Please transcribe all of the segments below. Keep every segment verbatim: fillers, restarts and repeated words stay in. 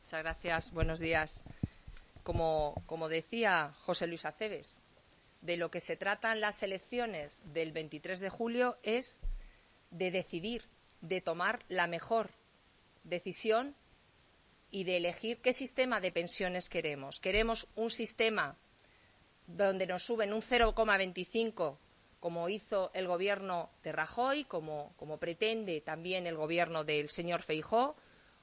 Muchas gracias. Buenos días. Como, como decía José Luis Acebes, de lo que se tratan las elecciones del veintitrés de julio es de decidir, de tomar la mejor decisión y de elegir qué sistema de pensiones queremos. ¿Queremos un sistema donde nos suben un cero coma veinticinco, como hizo el Gobierno de Rajoy, como, como pretende también el Gobierno del señor Feijóo,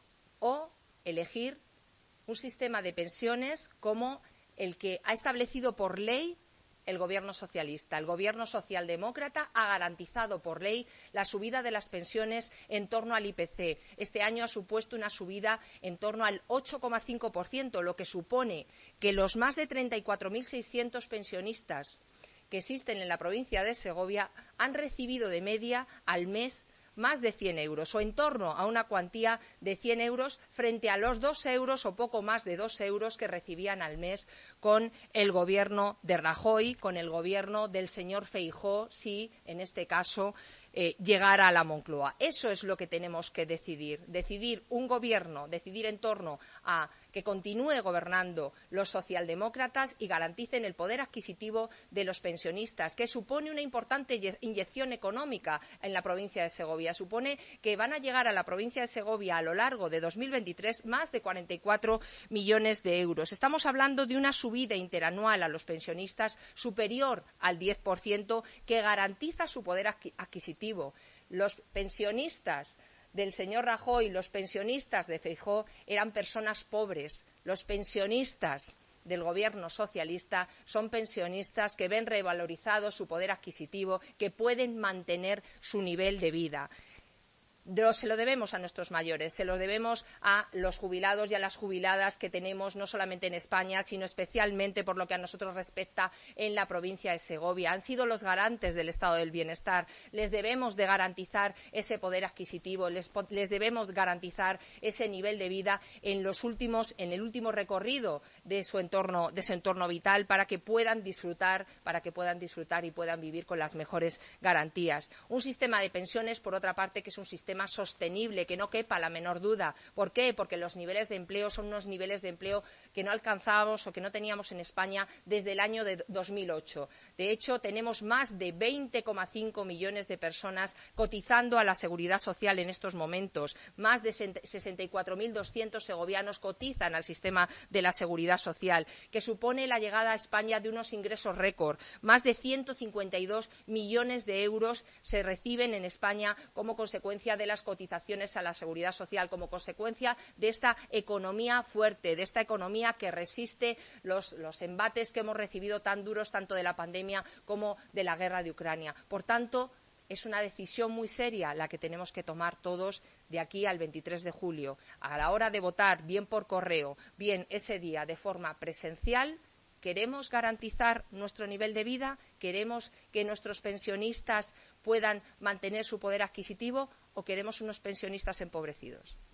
o elegir un sistema de pensiones como el que ha establecido por ley el Gobierno socialista? El Gobierno socialdemócrata ha garantizado por ley la subida de las pensiones en torno al I P C. Este año ha supuesto una subida en torno al ocho coma cinco por ciento, lo que supone que los más de treinta y cuatro mil seiscientos pensionistas que existen en la provincia de Segovia han recibido de media al mes más de cien euros, o en torno a una cuantía de cien euros frente a los dos euros o poco más de dos euros que recibían al mes con el Gobierno de Rajoy, con el Gobierno del señor Feijóo, si en este caso eh, llegara a la Moncloa. Eso es lo que tenemos que decidir. Decidir un Gobierno, decidir en torno a que continúe gobernando los socialdemócratas y garanticen el poder adquisitivo de los pensionistas, que supone una importante inyección económica en la provincia de Segovia. Supone que van a llegar a la provincia de Segovia a lo largo de dos mil veintitrés más de cuarenta y cuatro millones de euros. Estamos hablando de una subida interanual a los pensionistas superior al diez por ciento que garantiza su poder adquisitivo. Los pensionistas del señor Rajoy, los pensionistas de Feijóo, eran personas pobres. Los pensionistas del Gobierno socialista son pensionistas que ven revalorizado su poder adquisitivo, que pueden mantener su nivel de vida. Se lo debemos a nuestros mayores, se lo debemos a los jubilados y a las jubiladas que tenemos no solamente en España, sino especialmente, por lo que a nosotros respecta, en la provincia de Segovia. Han sido los garantes del estado del bienestar. Les debemos de garantizar ese poder adquisitivo, les, les debemos garantizar ese nivel de vida en los últimos, en el último recorrido de su entorno, de su entorno vital, para que puedan disfrutar, para que puedan disfrutar y puedan vivir con las mejores garantías. Un sistema de pensiones, por otra parte, que es un sistema más sostenible, que no quepa la menor duda. ¿Por qué? Porque los niveles de empleo son unos niveles de empleo que no alcanzábamos o que no teníamos en España desde el año de dos mil ocho. De hecho, tenemos más de veinte coma cinco millones de personas cotizando a la Seguridad Social en estos momentos. Más de sesenta y cuatro mil doscientos segovianos cotizan al sistema de la Seguridad Social, que supone la llegada a España de unos ingresos récord. Más de ciento cincuenta y dos millones de euros se reciben en España como consecuencia de de las cotizaciones a la Seguridad Social, como consecuencia de esta economía fuerte, de esta economía que resiste los, los embates que hemos recibido tan duros, tanto de la pandemia como de la guerra de Ucrania. Por tanto, es una decisión muy seria la que tenemos que tomar todos de aquí al veintitrés de julio. A la hora de votar, bien por correo, bien ese día de forma presencial, ¿queremos garantizar nuestro nivel de vida? ¿Queremos que nuestros pensionistas puedan mantener su poder adquisitivo o queremos unos pensionistas empobrecidos?